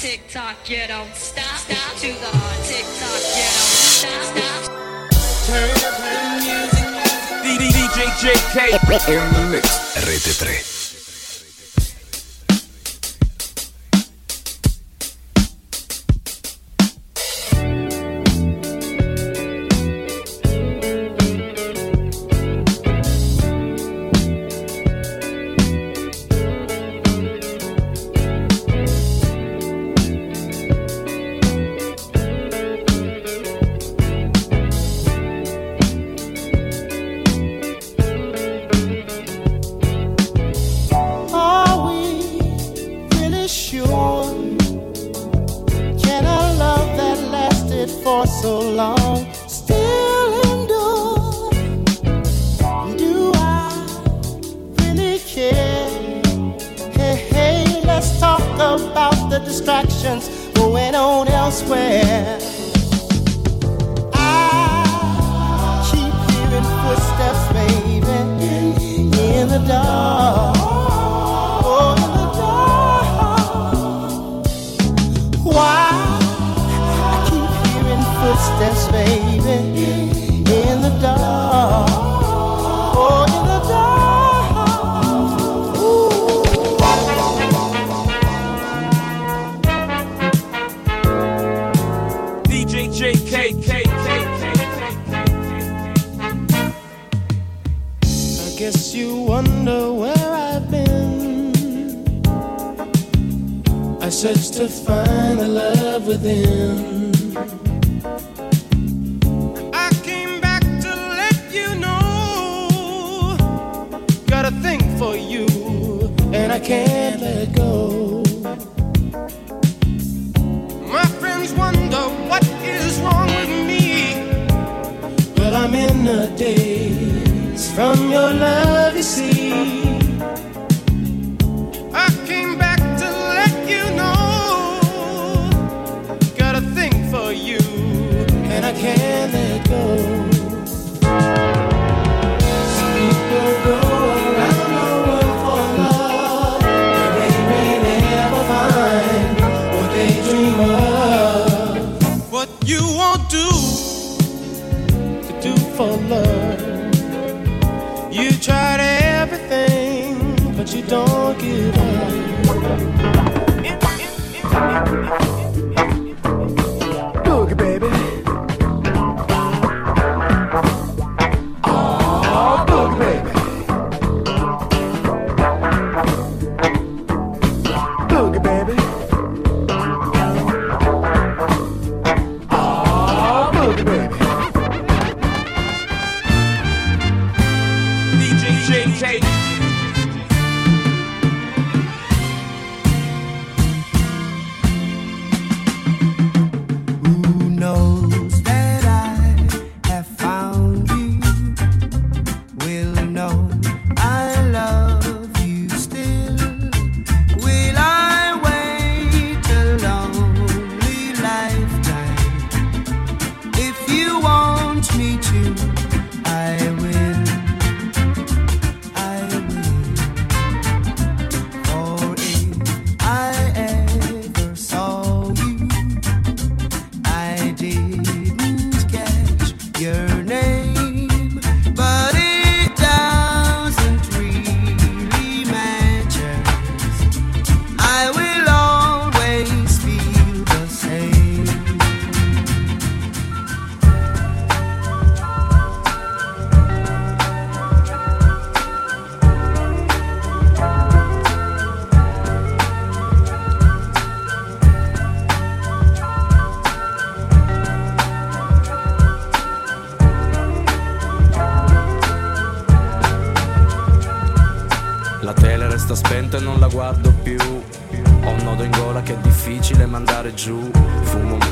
tick tock, you don't stop. Stop to the tick tock, you don't stop. Stop. Turn up the music. DJ JK in the mix. Rete 3.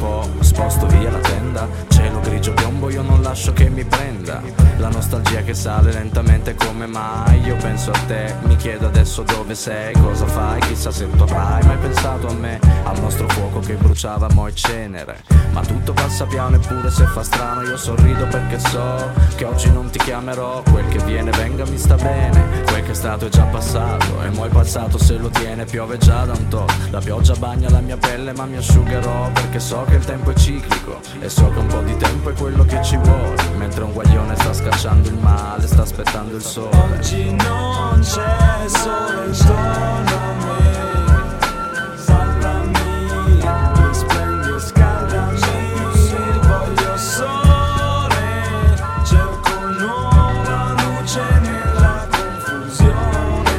po', sposto via la tenda. Cielo grigio piombo, io non lascio che mi prenda la nostalgia che sale lentamente. Come mai io penso a te, mi chiedo adesso dove sei, cosa fai, chissà se tornerai. Mai pensato a me, al nostro fuoco che bruciava mo' e cenere. Ma tutto passa piano eppure se fa strano io sorrido perché so che oggi non ti chiamerò. Quel che viene venga mi sta bene, quel che è stato è già passato e mo' il passato se lo tiene. Piove già da un tot, la pioggia bagna la mia pelle ma mi asciugherò, perché so che il tempo è ciclico e so che un po' di tempo è quello che ci vuole. Mentre un guaglione sta scacciando il male, sta aspettando il sole. Oggi non c'è sole intorno a me, salvami, splendi e scaldami, voglio sole, cerco nuova luce nella confusione.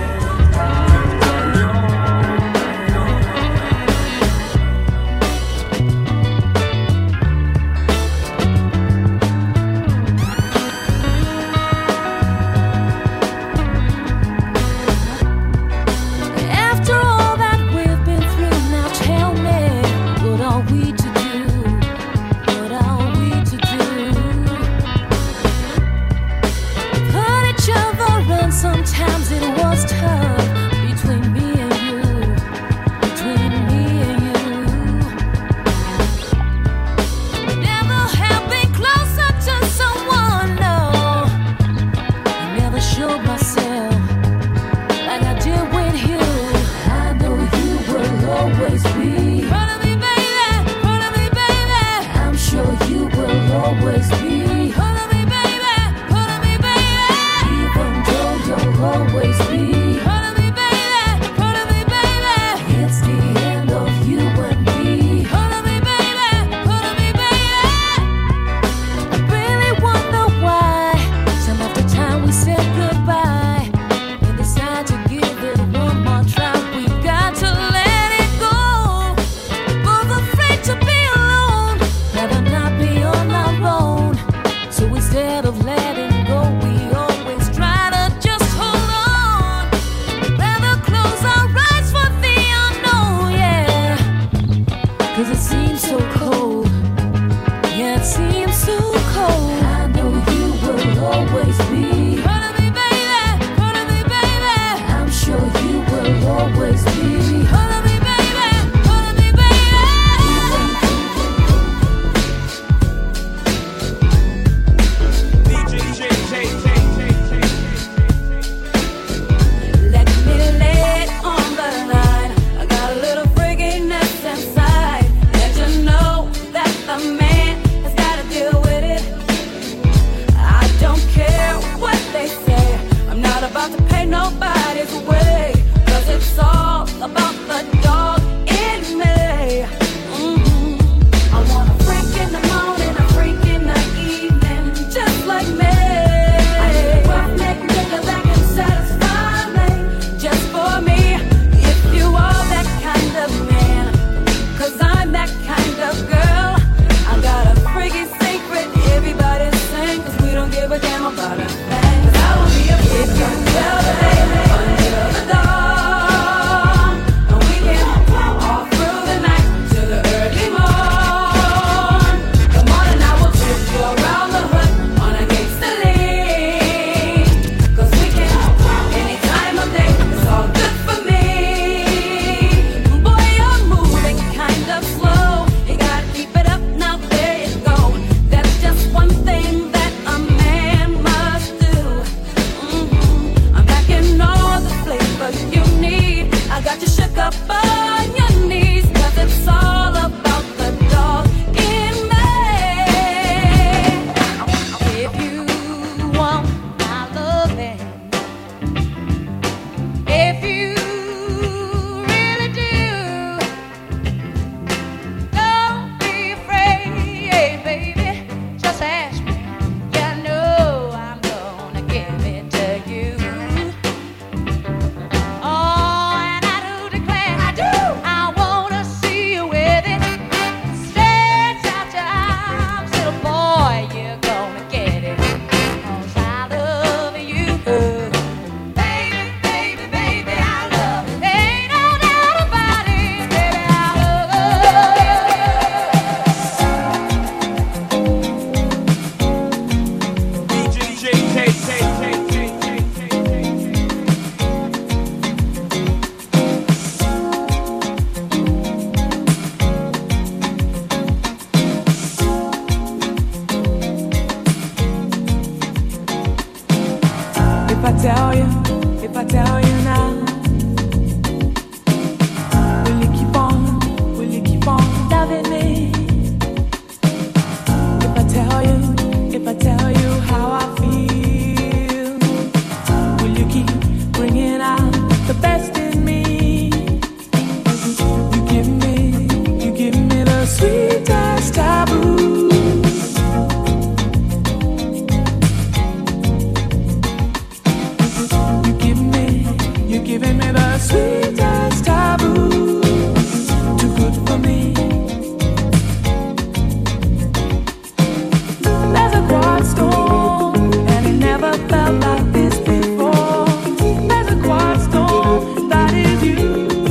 Sometimes it was tough between me and you, between me and you. Never have been closer to someone, no. I never showed myself like I did with you. I know you will always be part of me, baby, part of me, baby. I'm sure you will always be part of me, baby, part of me, baby. Even though you'll always be part of me, baby, part of me, baby. It's the end of you and me, part of me, baby, part of me, baby. I really wonder why time after time we said goodbye and decide to give it one more try. We got to let it go, both afraid to be alone, rather not be on our own. So instead of letting go, we always try to just hold on, rather close our eyes for the unknown, yeah. 'Cause it seems so cold, yeah, it seems so cold. I know you will always be part of me, baby, part of me, baby. I'm sure you will always be part of me, baby, part of me, baby. Let me lay it on the line. I got a little freakiness inside. Let you know for me. There's a quiet storm, and it never felt like this before. There's a quiet storm, that is you.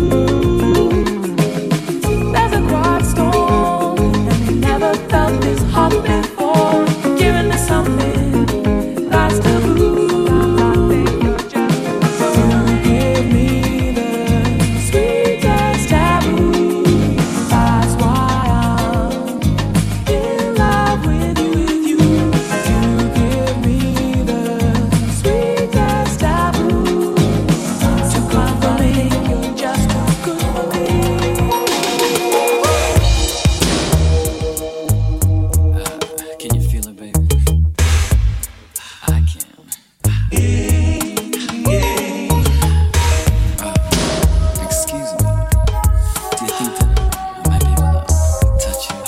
There's a quiet storm, and it never felt this hot before. Giving me something that's taboo. I think you're just you give me the sweetest taboo. That's why I'm in love with you. You give me the sweetest taboo. So come for me, you're just too good for me. Can you feel it, baby? I can. Excuse me. Do you think that I might be able to touch you?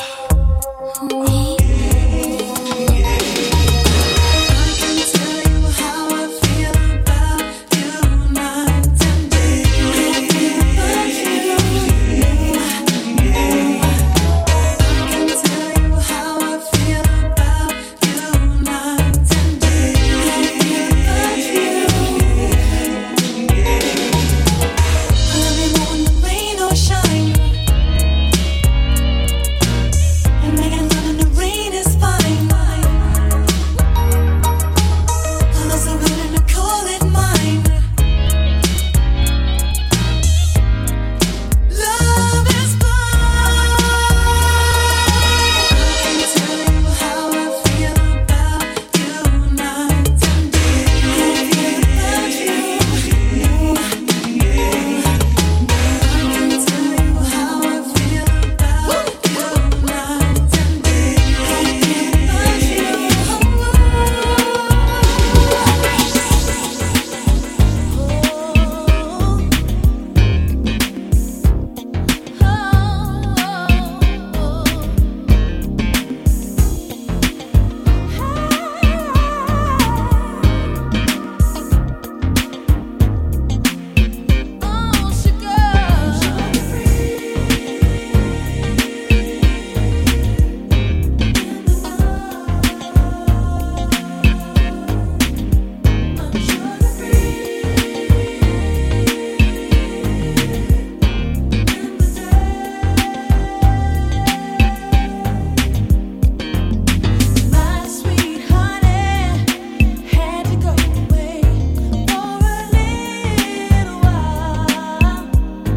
My sweet honey had to go away for a little while.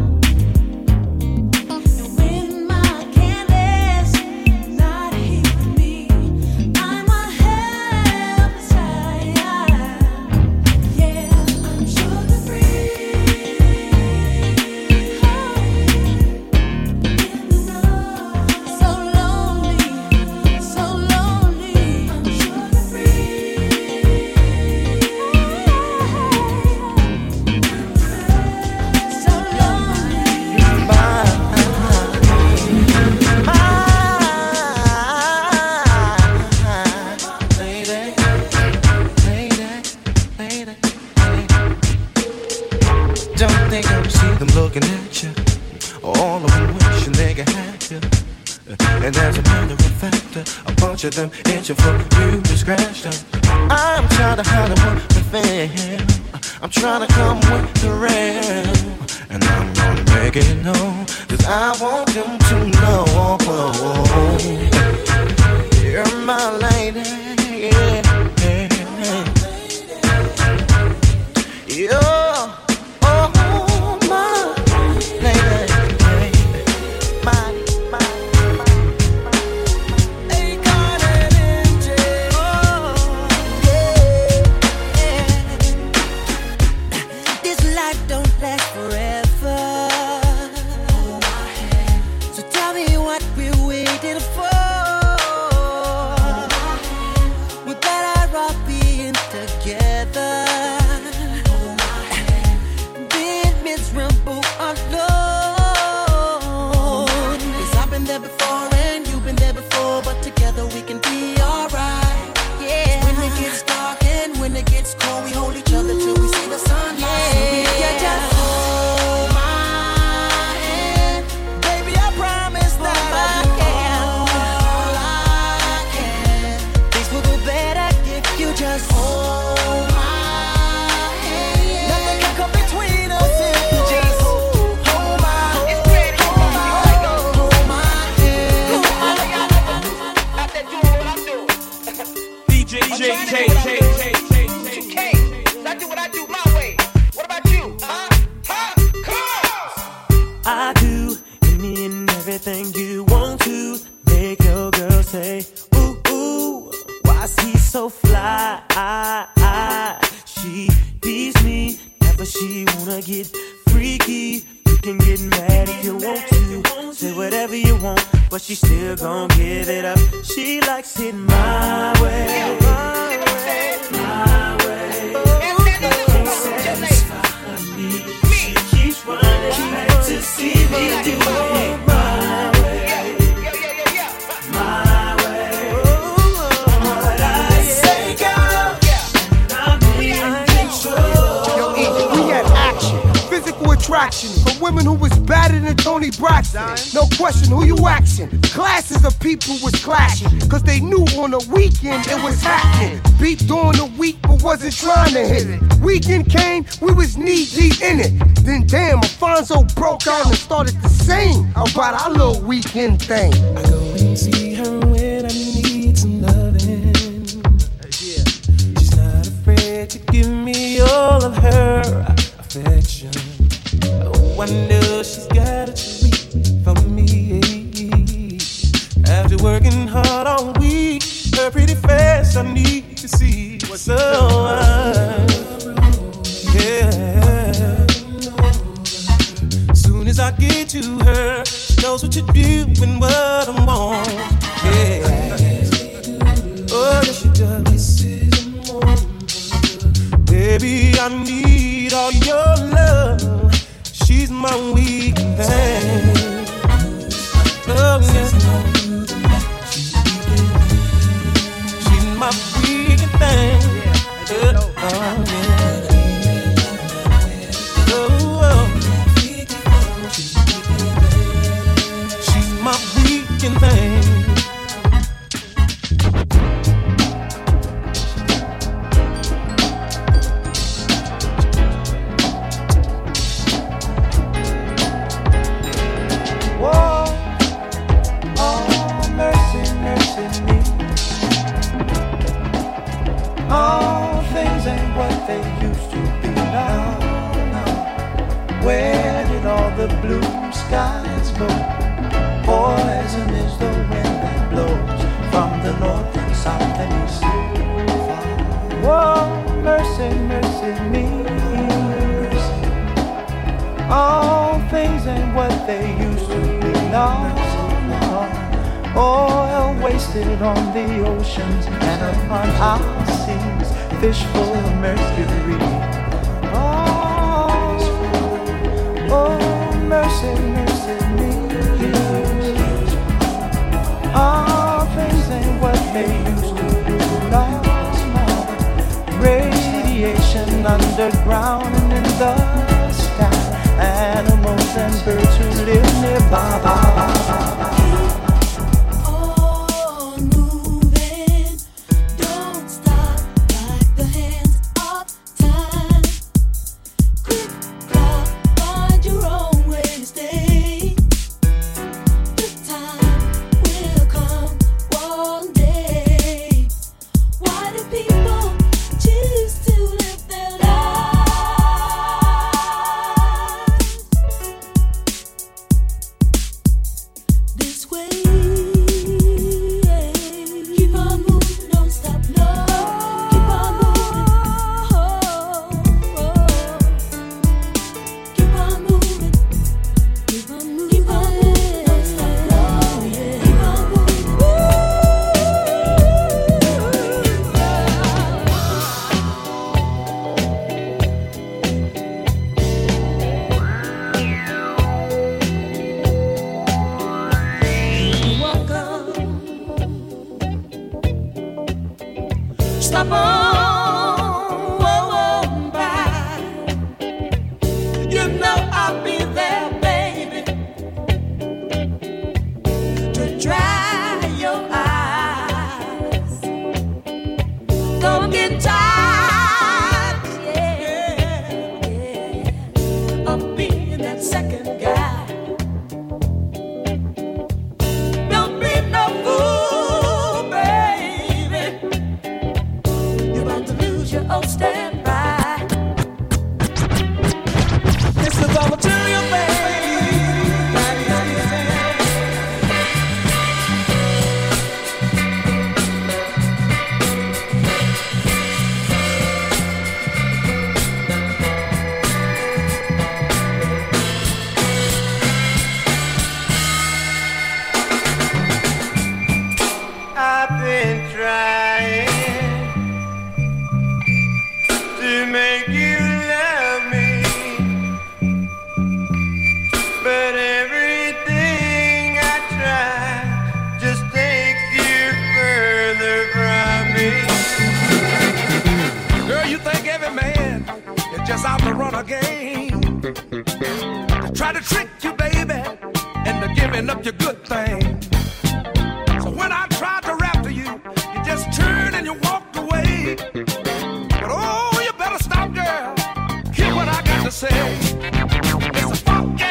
And when my candy's not here with me, I'm a helpless child. Yeah, I'm sugar free. So lonely, so lonely. I'm sugar free. So lonely. Don't think I see them looking at you. All of them wishing they could have you. And as a matter of fact, a bunch of them itching for you to scratch them. I'm trying to hide what we feel. I'm trying to come with the real. And I'm gonna make it known, 'cause I want them to know you're my lady. You're my lady. This life don't last forever. So tell me what we're waiting for. We better all be in together. Being miserable alone. 'Cause I've been there before and you've been there before, but together we can be alright. Yeah. When it gets dark and when it gets cold, we hold each other till we see the sun. Yeah. So if you just hold my hand, baby, I promise. so fly. She please me, never she wanna get freaky. You can get mad if you want to, say whatever you want, but she still gon' give it up. She likes it my way, my way, my way. Can't satisfy me. She keeps running back to see me do it my way, my way. What I say, girl, I'm in control. Yo, E, we had action, physical attraction from women who was better than Tony Braxton. No question who you axing. Classes of people was clashing, cause they knew on the weekend it was happening. Beat during the week but wasn't trying to hit it. Weekend came, we was knee deep in it. Then damn, Alfonso broke out and started to sing about our little weekend thing. I go and see her when I need some loving. She's not afraid to give me all of her affection. Oh, I know she's got a treat for me. After working hard all week, her pretty face I need to see. So yeah. Soon as I get to her, she knows what to do and what I want. Yeah. Oh, yes she does. Baby, I need all your love. She's my weak thing. Oh, yeah. She's my weak thing. Oh, yeah. Oh, she's my weak thing. All things ain't what they used to be now. Where did all the blue skies go? Poison is the wind that blows from the north and south and east. Whoa, mercy, mercy me. All things ain't what they used to be now. Oil wasted on the oceans and upon our seas, fish full of mercury. Oh, mercy, mercy me. All things ain't what they used to be. Radiation underground and in the sky, animals and birds who live nearby. Stop on by. You know I'll be there, baby, to dry your eyes. Don't get tired, yeah, of being that second guy. Don't be no fool, baby. giving up your good thing. So when I tried to rap to you, you just turned and you walked away. But oh, you better stop, girl. Hear what I got to say. It's a funky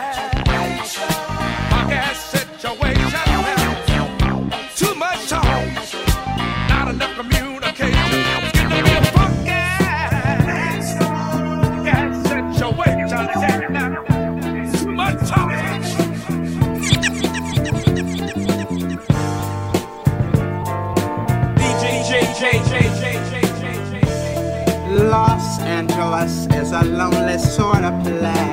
situation. Too much talk, not enough communication. It's getting to be a funky situation. Too much talk. Los Angeles is a lonely sort of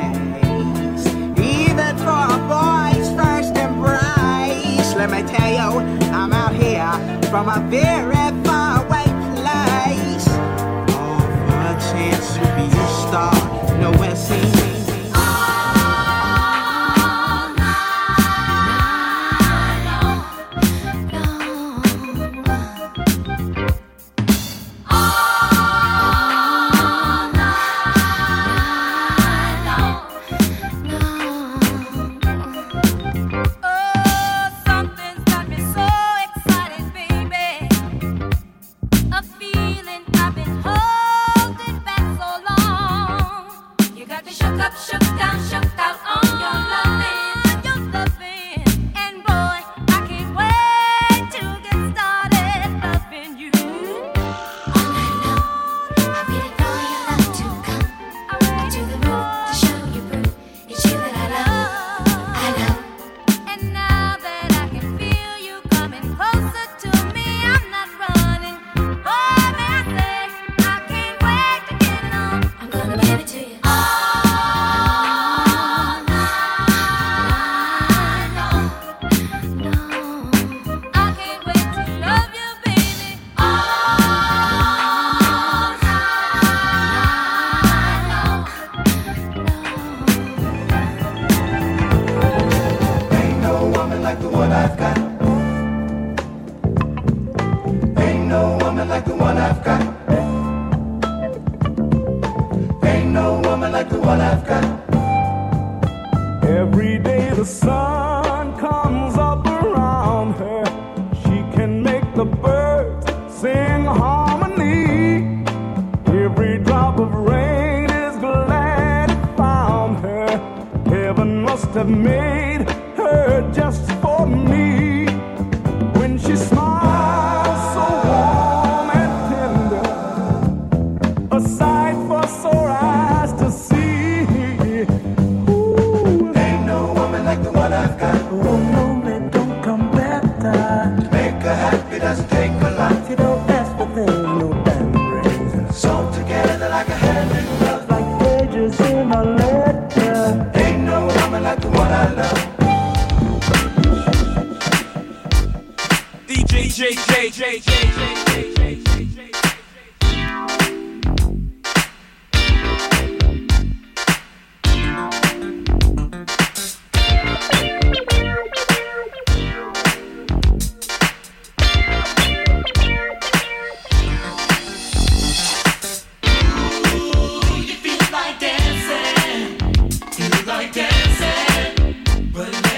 place, even for a boy's first embrace. Let me tell you, I'm out here from a very far away place. Oh, for a chance to be a star, nowhere seems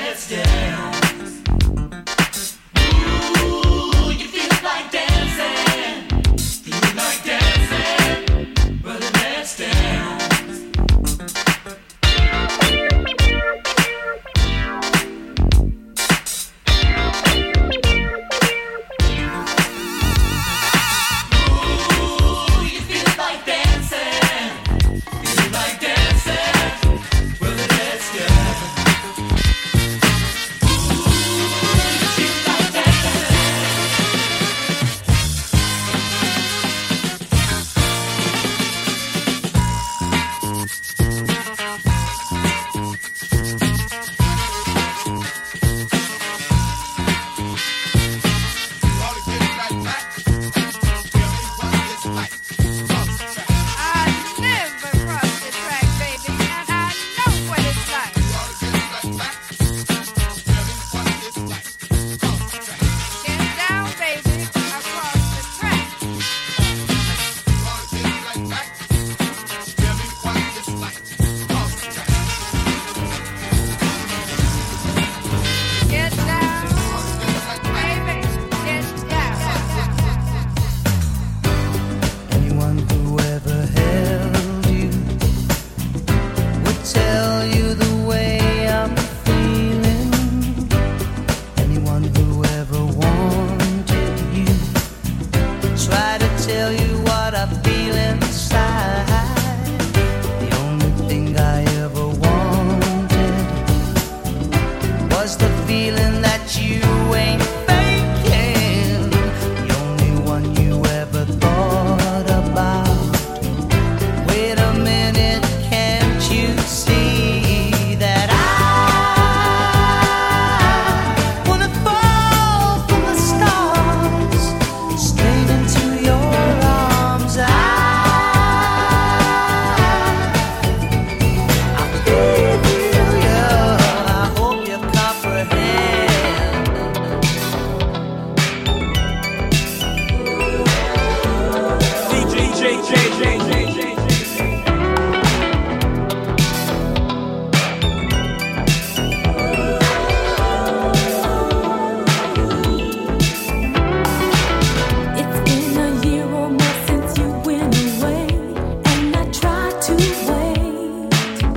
Ooh, you feel like dancing. feeling that you ain't faking. The only one you ever thought about. Wait a minute, can't you see that I wanna fall from the stars straight into your arms? I feel you, I hope you comprehend. It's been a year or more since you went away, and I tried to wait.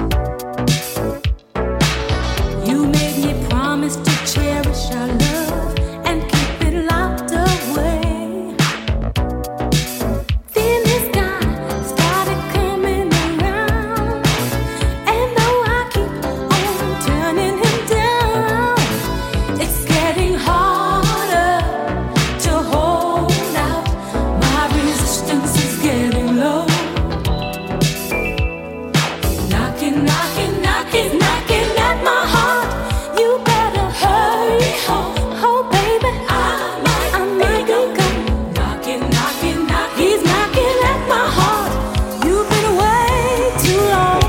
You made me promise to cherish our love and keep it locked away. Then this guy started coming around, and though I keep on turning him down, it's getting harder to hold out. My resistance is getting low. Knocking, knocking, knocking, knocking at my heart. You better hurry home, oh baby. I might go. Knocking, knocking, knocking. He's knocking at my heart. You've been away too long.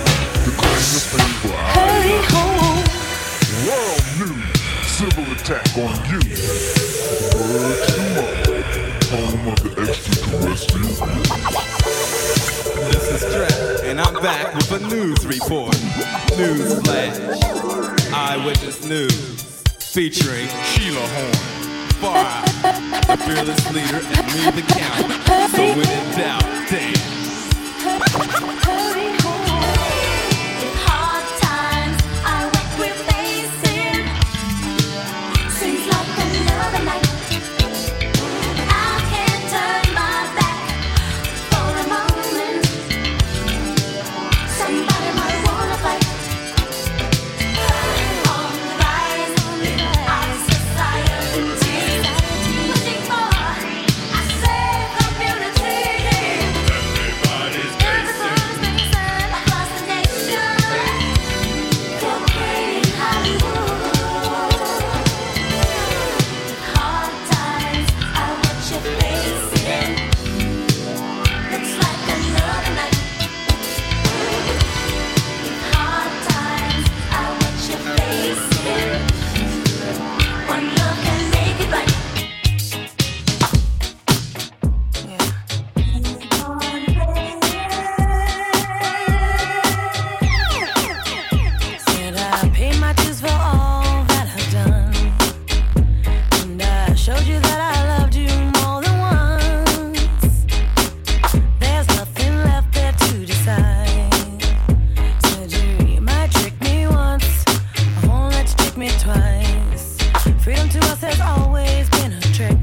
Hurry home. World news, civil attack on you. Word to mother, home of the extraterrestrial being. This is Dre, and I'm back with a news report. News flash. Eyewitness news. Featuring Sheila Horn. Far the fearless leader and me the count. So when in doubt, dance. Hurry home. Hard times are what we're facing. Seems like another night. I can't turn my back for a moment. Somebody might wanna fight. On the rise, our society pushing for a safe community. Everybody's concerned across the nation. Feel great in Hollywood. Hard times are what you're facing. Looks like another night. Hard times are what you're facing. One look and make it right. Said I paid my dues for all that I've done, and I showed you that I loved you more than once. There's nothing left there to decide. Said you might trick me once, I won't let you trick me twice. Freedom to us has always been a trick.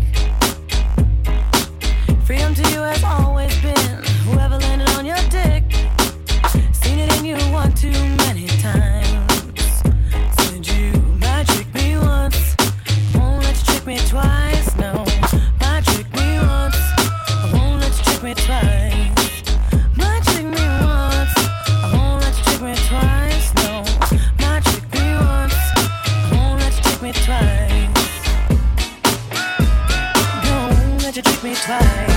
Freedom to you has always been whoever landed on your dick. Seen it in you one too many times. Said you might trick me once, won't let you trick me twice. No, might trick me once, I won't let you trick me twice. Might trick me once, I won't let you trick me twice. No, might trick me once, I won't let you trick me twice. Don't let you trick me twice.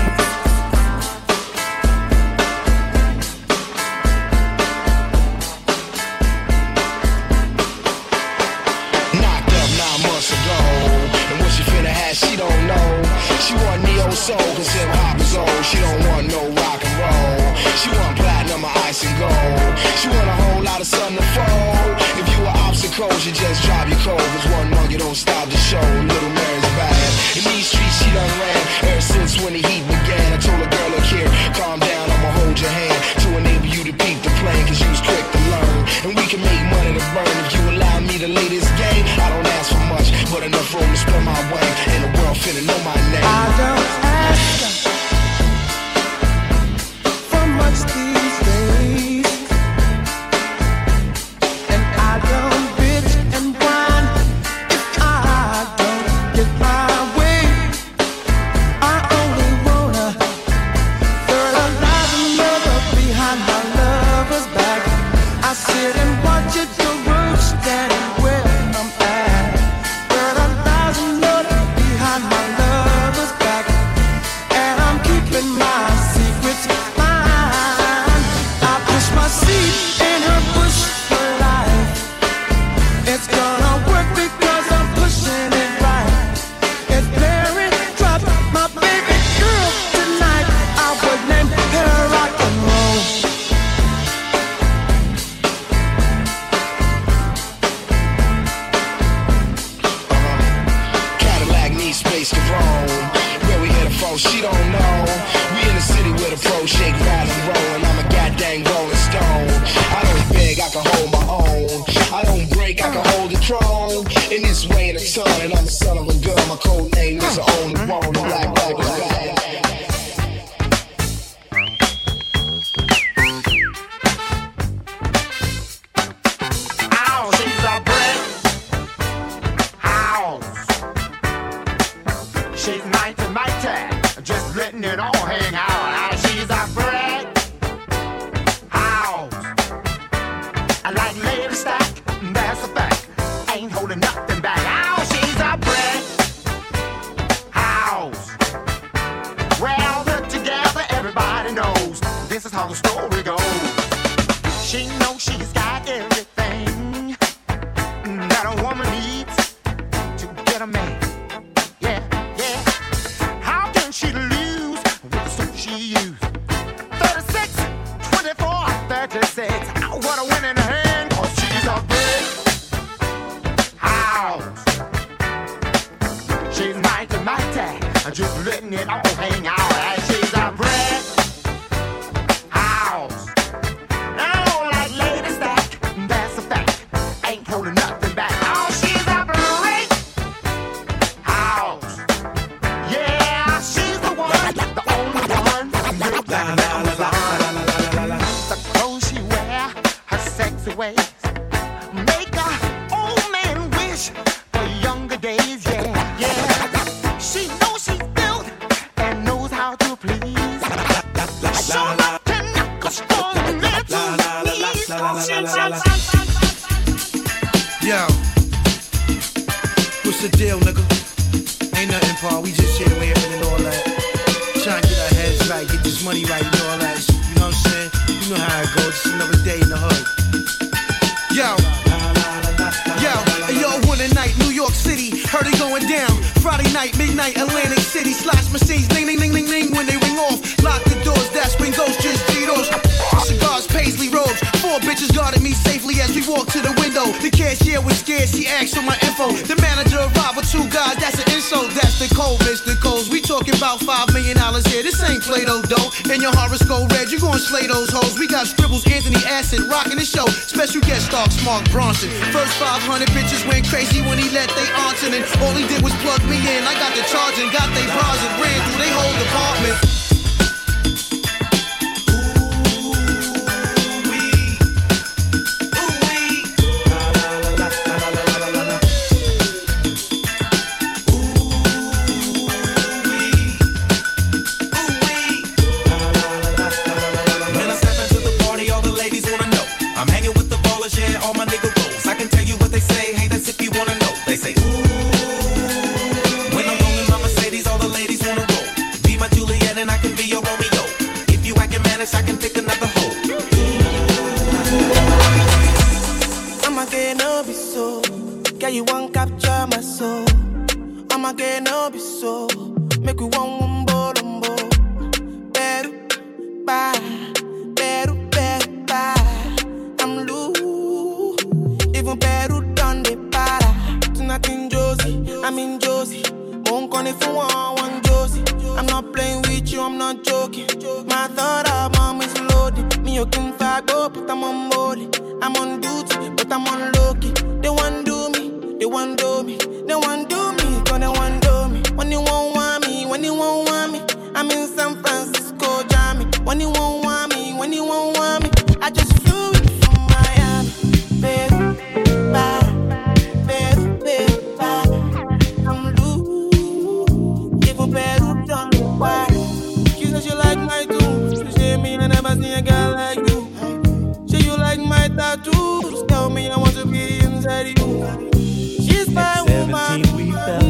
Knocked up 9 months ago, and what she finna have, she don't know. She want neo soul, cause hip hop is old. She don't want no rock and roll. She want platinum or ice and gold. She want a whole lot of sun to fold. If you were obstacles, you just drive your cold. Cause one monkey don't stop the show. Little Mary's bad. In these streets, she done ran ever since when the heat began. I told a girl, look here, calm down, I'ma hold your hand to enable you to peep the plan, cause you was quick to learn. And we can make money to burn if you allow me to lay this game. I don't ask for much, but enough room to spread my wing. And the world finna know my name. I don't ask for much these days, and I don't bitch and whine if need space to roam. Where we headed from, she don't know. We in the city with a pro shake, ride and roll, and I'm a goddamn rolling stone. I don't beg, I can hold my own. I don't break, I can hold the throne. In this way in a ton, and I'm the son of a gun. My code name is the only one. The black bag is back. She's mighty, mighty, just letting it all hang out. She's a brick house. I like lady stack, that's a fact. Ain't holding nothing back. Oh, she's a brick house. Well, put together, everybody knows this is how the story goes. She knows she's got everything that a woman needs to get a man. She lose with the suit she used. 36, 24, 36. Oh, what a winning hand, cause she's a big house. She's mighty, mighty, just letting it all hang out. And she's a brick house. Oh, like lady stack, that's a fact. Ain't holding nothing back. Oh, she's a brick house. Yeah, she's the one, the only one. The clothes she wear, her sexy ways, make a old man wish for younger days. Yeah, yeah. She knows she's built and knows how to please. Show up to knock a strong man to knees. Yo, what's the deal, nigga? Ain't nothing, Paul. We just here laughing and all that. Trying to get our heads right, get this money right and all that. You know what I'm saying? You know how it goes. Just another day in the hood. Yo, one night, New York City, heard it going down. Friday night, midnight, Atlantic City. Slash machines, ding, ding, ding, ding, ding. When they ring off, lock the doors. That's when ghosts just Cheetos. Cigars, paisley robes. 4 bitches guarded me safely as we walked to the window. The cashier was scared, she asked for my info. The manager arrived with 2 guys, that's an insult. That's the code, Mr. Coles. We talking about $5 million here. This ain't Play-Doh, dough. And your horoscope red, you gon' slay those hoes. We got scribbles, Anthony Acid, rocking the show. Special guest star, Mark Bronson. First 500 bitches went crazy when he let they aunts in. And all he did was plug me in. I got the charge and got they bras and ran through they whole department. I can pick another hoe. I'ma get no be so. Girl, you won't capture my soul. I'ma get no be so. Make we one bolombo. Beru, bye. Beru, beru, bye. I'm loose. Even Peru done the para. Tonight in Josie, I'm in Josie. Won't call if you want Josie. I'm not playing with you, I'm not joking. My thought of mom is loaded. Me you can fuck up, but I'm on molly. I'm on duty, but I'm on low-key. They want do me, they want do me. They want do me, cause they want do me. When you won't want me, when you won't want me. I'm in San Francisco, Jammy. When you won't want me, when you won't want me. I just flew it from Miami. Baby, bye. Baby, baby, bye. I'm loose. Even Peru done the party. She said she like my too. She say me I never seen a girl like you. Say you like my tattoos. Tell me I want to be inside you. She's my woman.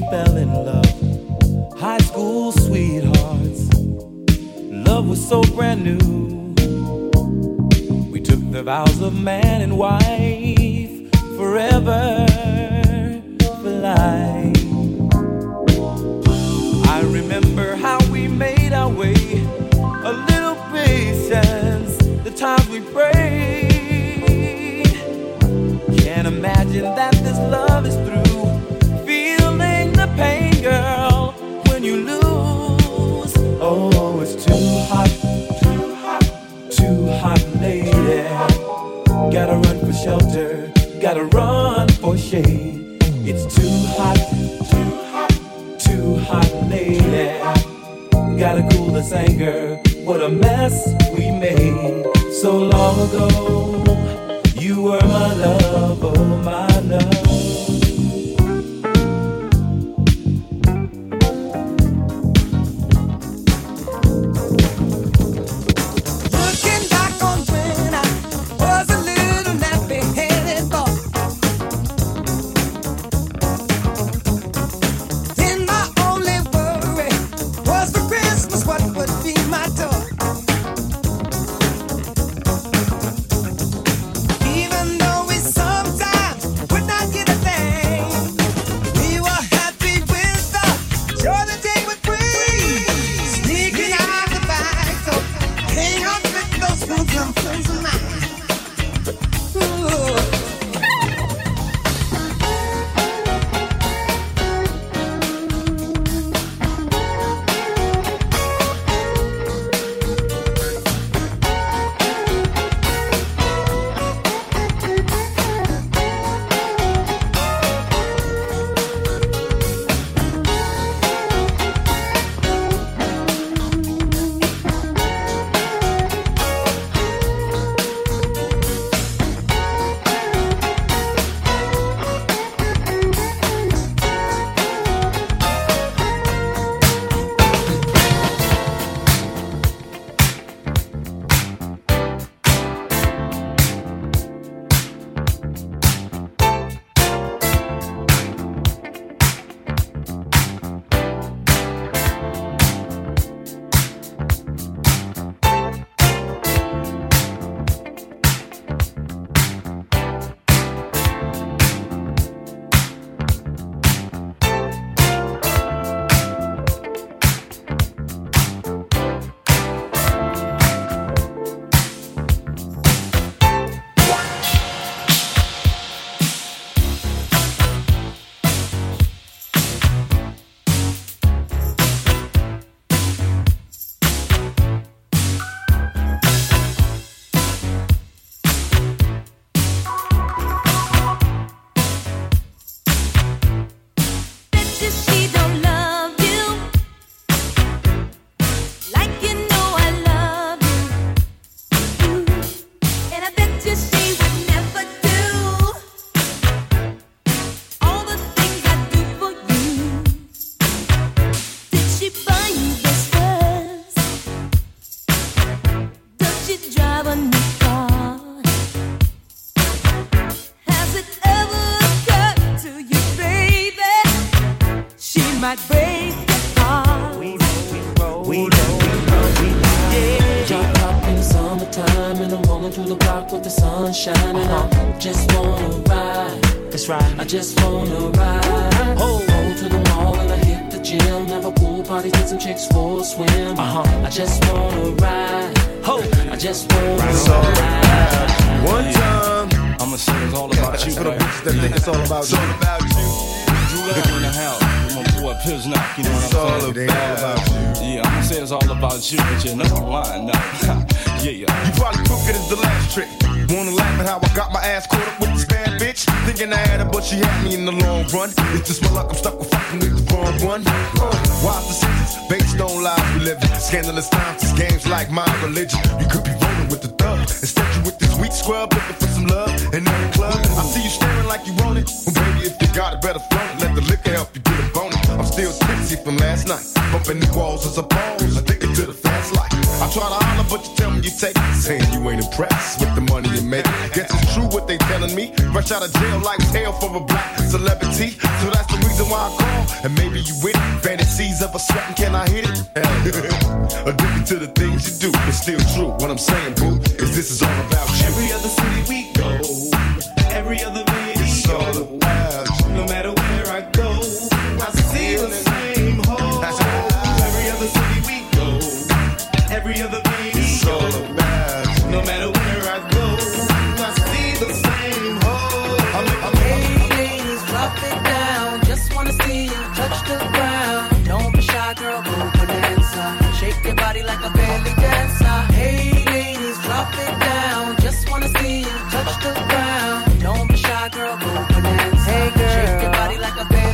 fell in love. High school sweethearts. Love was so brand new. We took the vows of man and wife forever for life. I remember how we made our way, a little patience, the times we prayed. Can't imagine that this love is through. Feeling the pain, girl, when you lose. Oh, it's too hot, too hot, too hot, lady. Gotta run for shelter, gotta run for shade. It's too hot, too hot, too hot, lady. Gotta cool this anger, what a mess we made so long ago. You were my love, oh my love. Looking back on when I was a little nappy-headed boy, then my only worry was for Christmas what would be my toy. Even though we sometimes would not get a thing, we were happy with the joy the day would bring. Sneaking out the back, so hang on with those lonesome friends of mine. Ooh. Might break your heart. Drop top in the summertime and I'm rolling through the block with the sun shining. I just wanna ride. That's right. I just wanna ride. Go to the mall and I hit the gym. Have a pool party, take some chicks for a swim. I just wanna ride. I just wanna ride. One time, I'ma say it's all about you. For the bitches that think it's all about you. It's all about you. In the house, my boy Piznock, you know what I'm saying? It's all about you. Yeah, I'ma say it's all about you, but you know why not? Yeah. You probably took it as the last trick. Wanna laugh at how I got my ass caught up with this bad bitch? Thinking I had her, but she had me in the long run. It's just my luck, I'm stuck with fucking with the wrong one. Wise decisions, based on lives we live in. Scandalous times, this game's like my religion. You could be rolling with the thug. Instead you with this weak scrub, looking for some love. And in the club, I see you staring like you want it. Well baby, if you got it, better float it. Let the liquor help you get a bonus. I'm still tipsy from last night. Bumping the walls as a pose, addicted to the fast life. I try try to holler, but you tell me you take it. Saying you ain't impressed with the money you make. Guess it's true what they telling me. Fresh out of jail like hell for a black celebrity. So that's the reason why I call. And maybe you with it. Fantasies of a sweating, can I hit it? Addicted to the things you do, but still true. What I'm saying, boo, is this is all about you. Every other city we go, every other video, it's all about you. No matter where I go, I see the same hole. Every other city we go, every other video, it's all about you. No matter where I go, I see the same hole. Hey ladies, drop it down. Just wanna see you touch the ground. Don't be shy, girl, go bonanza. Shake your body like a belly dancer. Hey ladies, drop it down. Just wanna see you touch the ground. Don't be shy, girl, go bonanza. Hey girl, shake your body like a belly.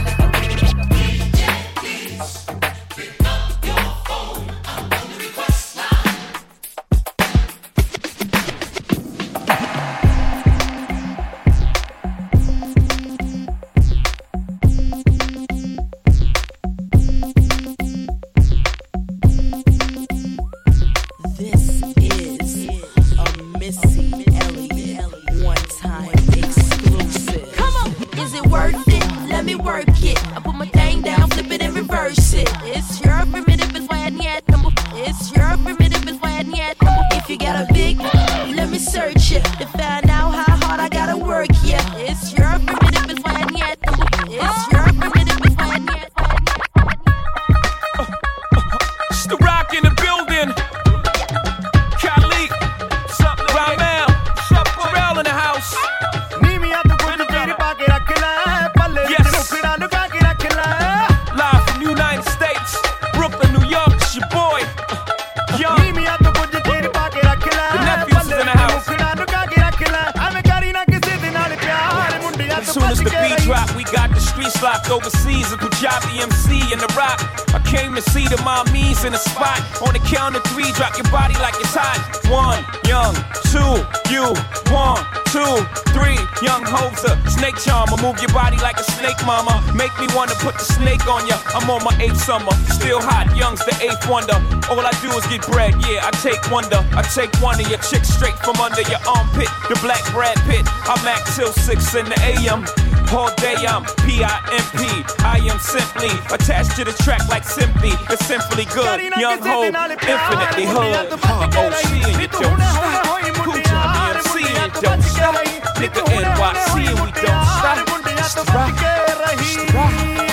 Overseas, a Punjabi MC in the rock. I came to see the mommies in the spot. On the count of 3, drop your body like it's hot. 1, young, 2, you. 1, 2, 3, young Hoser. Snake charmer, move your body like a snake, mama. Make me wanna put the snake on ya. I'm on my 8th summer, still hot. Young's the 8th wonder. All I do is get bread, yeah. I take wonder. I take one of your chicks straight from under your armpit. The black Brad Pitt. I'm act till 6 in the AM. All day I'm P.I.M.P. I am simply attached to the track like simply. It's simply good. Young Ho, infinitely hood. OC and you don't stop. Cool Johnny MC and you don't stop. Nigga NYC and we don't stop. It's the rock. It's the rock.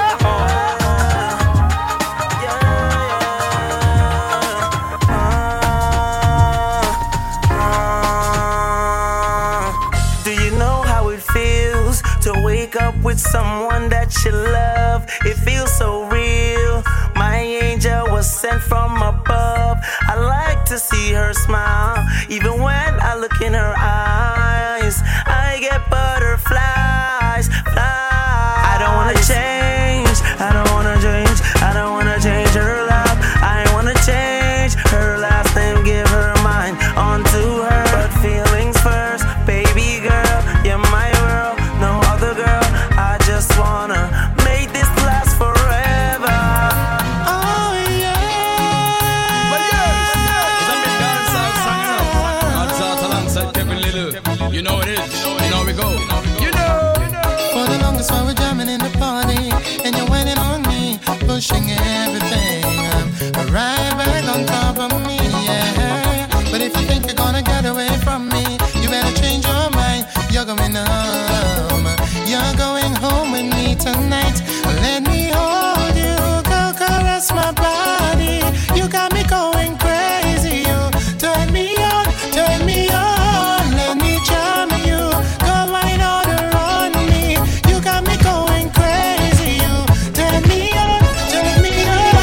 Up with someone that you love, it feels so real. My angel was sent from above. I like to see her smile, even when I look in her eyes. I get butterflies, fly. I don't wanna change, I don't wanna change, I don't wanna change her love. I wanna change her last name, give her mine onto her. But feelings first, baby girl, you're my world, no other girl. I just wanna make this last forever. Oh yeah. But yes, I'm in dance hanging out. Odds out alongside Kevin Little. You know it is. You know we go. You know. For the longest while we're jamming in the party, and you're waiting on me, pushing everything. Right back on top of me, yeah. But if you think you're gonna get away from me, you better change your mind. You're going home. You're going home with me tonight. Let me hold you, go caress my body. You got me going crazy. You turn me on, turn me on. Let me charm you, go right on me. You got me going crazy. You turn me on, turn me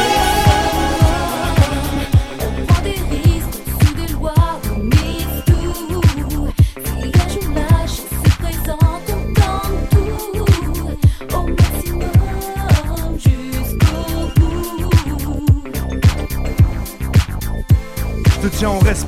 on. Prends des risques sous des lois comme MeToo. Si un jour là je suis présente.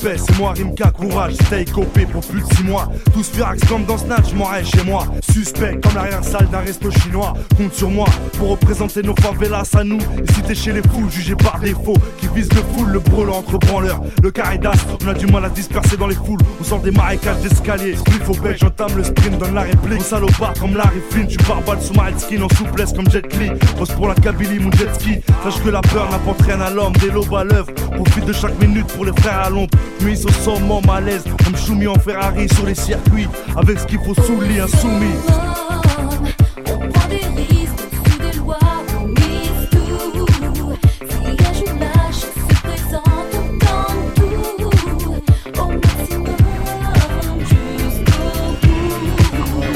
paix, c'est moi Rimka, courage, stay copé pour plus de 6 mois. Tous firax comme dans Snatch, je m'en rêve chez moi. Suspect comme l'arrière-salle d'un resto chinois. Compte sur moi pour représenter nos favelas à nous. Et si t'es chez les fous, jugé par défaut, qui vise le full, le brûlant entre branleurs. Le carré d'as, on a du mal à disperser dans les foules. On sort des marécages d'escalier. Spliff au bec, j'entame le sprint, donne la réplique. Mon salopard comme Larry Flynn, tu barbales sous ma skin en souplesse comme Jet Li. Pose pour la Kabylie, mon jet ski. Sache que la peur n'apporte rien à l'homme, des lobes à l'œuvre. Profite de chaque minute pour les frères à l'ombre. Nuit au sommet, malaise, comme Choumi en Ferrari sur les circuits. Avec ce qu'il faut sous le lit, insoumis. On prend des risques au-dessus des lois, on mise tout. Si la jumelage se présente, on tente tout. Au maximum, jusqu'au bout.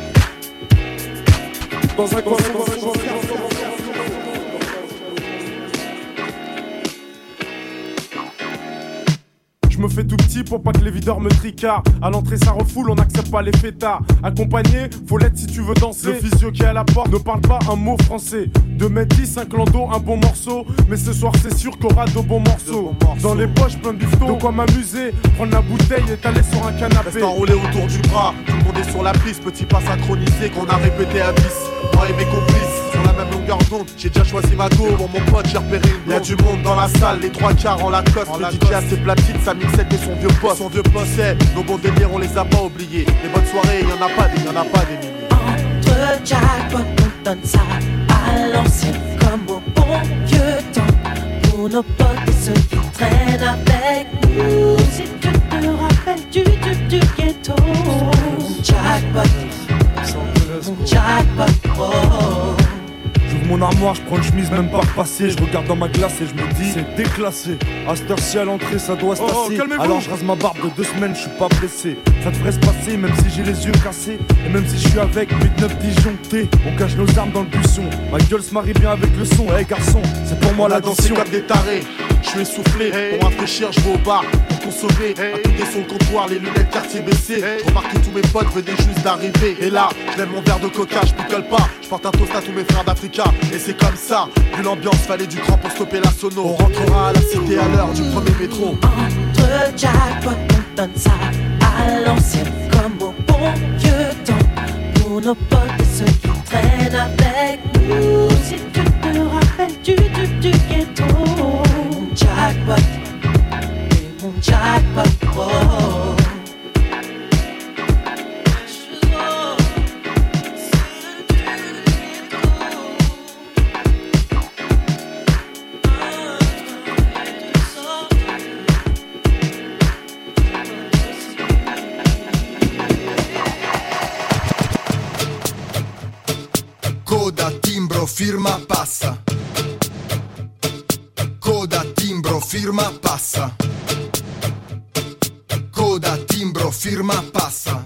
Dans un coin, je me fais tout petit pour pas que les videurs me tricardent. À l'entrée ça refoule, on n'accepte pas les fêtards. Accompagné, faut l'être si tu veux danser. Le physio qui est à la porte ne parle pas un mot français. 2m10, un clando, un bon morceau. Mais ce soir c'est sûr qu'on aura de bons morceaux. Dans les poches plein de bifton, de quoi m'amuser. Prendre la bouteille et t'aller sur un canapé. Reste enroulé autour du bras, tout le monde est sur la piste. Petit pas synchronisé qu'on a répété à 10. Moi et mes complices, sur la même longueur d'onde. J'ai déjà choisi ma go, pour mon pote j'ai repéré une. Y'a du monde dans la salle, les 3/4 en Lacoste. Le DJ a ses platines, sa mixette et son vieux poste. Son vieux poste, c'est nos bons délires, on les a pas oubliés. Les bonnes soirées, y'en a pas des milliers. Entre jackpot, on donne ça à l'ancienne comme au bon vieux temps. Pour nos potes et ceux qui traînent avec nous. Si tu te rappelles du ghetto. Jackpot, jackpot, oh. J'ouvre mon armoire, je prends une chemise même pas repassée. Je regarde dans ma glace et je me dis c'est déclassé. À cette heure-ci à l'entrée ça doit se tasser. Alors je rase ma barbe de 2 semaines, je suis pas pressé. Ça devrait se passer même si j'ai les yeux cassés. Et même si je suis avec 8-9 disjonctés. On cache nos armes dans le buisson. Ma gueule se marie bien avec le son. Hey garçon, c'est pour moi la danse comme des tarés. Je suis essoufflé, pour rafraîchir je vais au bar. Pour consommer, à côté sur le comptoir, les lunettes quartier baissées. Je remarque que tous mes potes venaient juste d'arriver. Et là, je lève mon verre de coca, je picole pas. Je porte un toast à tous mes frères d'Africa. Et c'est comme ça, vu l'ambiance, fallait du cran pour stopper la sono. On rentrera à la cité à l'heure du premier métro. Entre jackpot, on donne ça à l'ancienne comme au bon vieux temps. Pour nos potes et ceux qui traînent avec nous. Si tu te rappelles du ghetto. Mon jackpot, et mon jackpot, oh. Coda, timbro, firma, passa. Coda, timbro, firma, passa. Coda, timbro, firma, passa.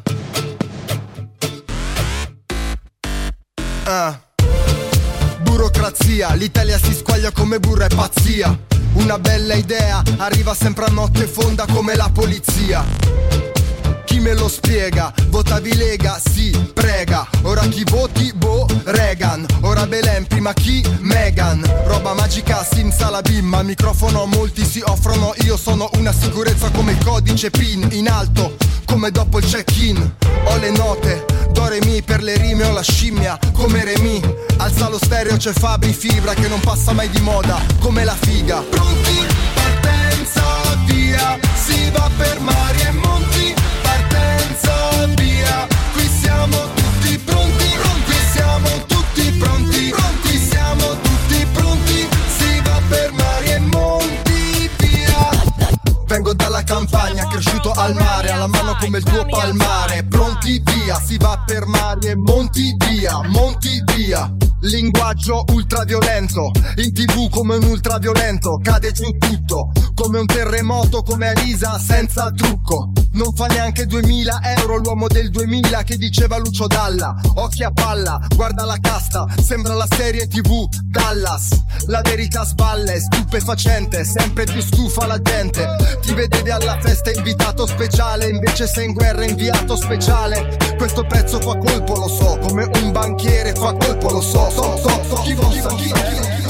Burocrazia, l'Italia si squaglia come burra e pazzia. Una bella idea arriva sempre a notte fonda come la polizia. Chi me lo spiega? Votavi Lega, sì, prega. Ora chi voti? Boh, Reagan. Ora Belen, prima chi? Meghan. Roba magica, simsalabim. Ma microfono a molti si offrono. Io sono una sicurezza come il codice PIN. In alto, come dopo il check-in. Ho le note, do re mi per le rime ho la scimmia. Come Remi, alza lo stereo c'è Fabri Fibra che non passa mai di moda. Come la figa. Pronti? Partenza, via. Si va per mari e monti. Partenza, via, qui siamo tutti pronti, qui siamo tutti pronti, qui siamo tutti pronti, si va per mari e monti, via. Vengo dalla campagna, cresciuto al mare, alla mano come il tuo palmare, pronti via, si va per mari e monti via, monti via. Linguaggio ultraviolento, in TV come un ultraviolento, cade giù tutto, come un terremoto, come Elisa senza trucco. Non fa neanche 2000 euro l'uomo del 2000 che diceva Lucio Dalla. Occhi a palla, guarda la casta, sembra la serie TV Dallas. La verità sballe, stupefacente, sempre più stufa la gente. Ti vedevi alla festa invitato speciale, invece sei in guerra inviato speciale. Questo pezzo fa colpo, lo so, come un banchiere fa colpo, lo so. Chi vossa.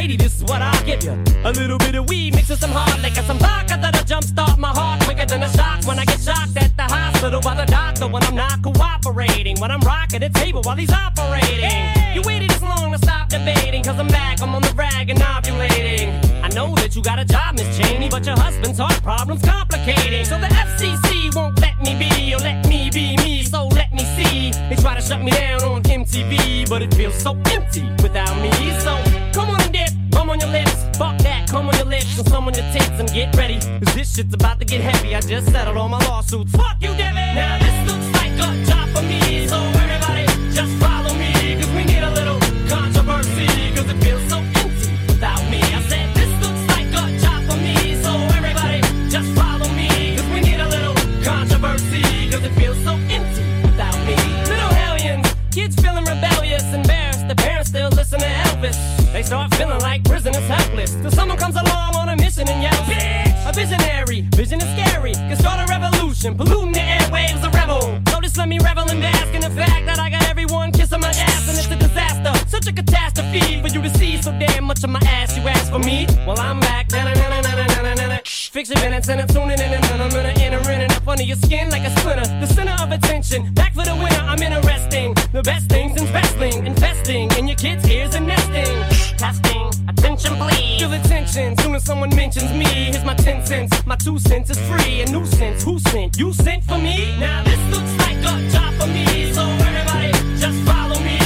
lady, this is what I'll give you. A little bit of weed mixed with some hard liquor, some vodka that'll jumpstart my heart quicker than a shock when I get shocked at the hospital by the doctor when I'm not cooperating. When I'm rocking the table while he's operating. Hey! You waited this long to stop debating, cause I'm back, I'm on the rag and ovulating. I know that you got a job, Miss Cheney, but your husband's heart problem's complicating. So the FCC won't let me be, or let me be me, so let me see. They try to shut me down on MTV, but it feels so empty without me. So come on and dip, come on your lips, fuck that, come on your lips, and some on your tits and get ready, cause this shit's about to get heavy. I just settled all my lawsuits, fuck you, Debbie. Now this looks like a job for me, so everybody just follow me, cause we need a little controversy, cause it feels so empty without me. I said this looks like a job for me, so everybody just follow me, cause we need a little controversy, cause it feels so empty without me. Little hellions, kids feeling rebellious, embarrassed, the parents still listen to Elvis. They start feeling like prisoners helpless, till someone comes along on a mission and yells, bitch! A visionary, vision is scary, can start a revolution, polluting the airwaves, a rebel. So just let me revel and bask in the fact that I got everyone kissing my ass, and it's a disaster, such a catastrophe for you to see so damn much of my ass. You ask for me? Well, I'm back. Fix your minutes and I'm tuning in, and I'm gonna enter in and up under your skin like a splinter. The center of attention, back for the winner. I'm interesting. The best things in wrestling, investing in your kids' ears and nesting. Testing, attention please. Feel the tension soon as someone mentions me. Here's my 10 cents, my 2 cents is free. A nuisance, who sent? You sent for me? Now this looks like a job for me, so everybody just follow me.